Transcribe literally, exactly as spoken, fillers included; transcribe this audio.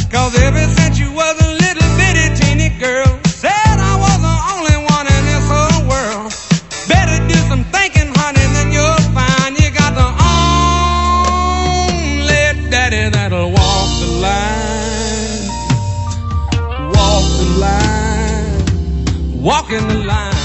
Cause ever since you was a little bitty teeny girl, said I was the only one in this whole world. Better do some thinking, honey, then you'll find you got the only daddy that'll walk the line. Walk the line. Walking the line.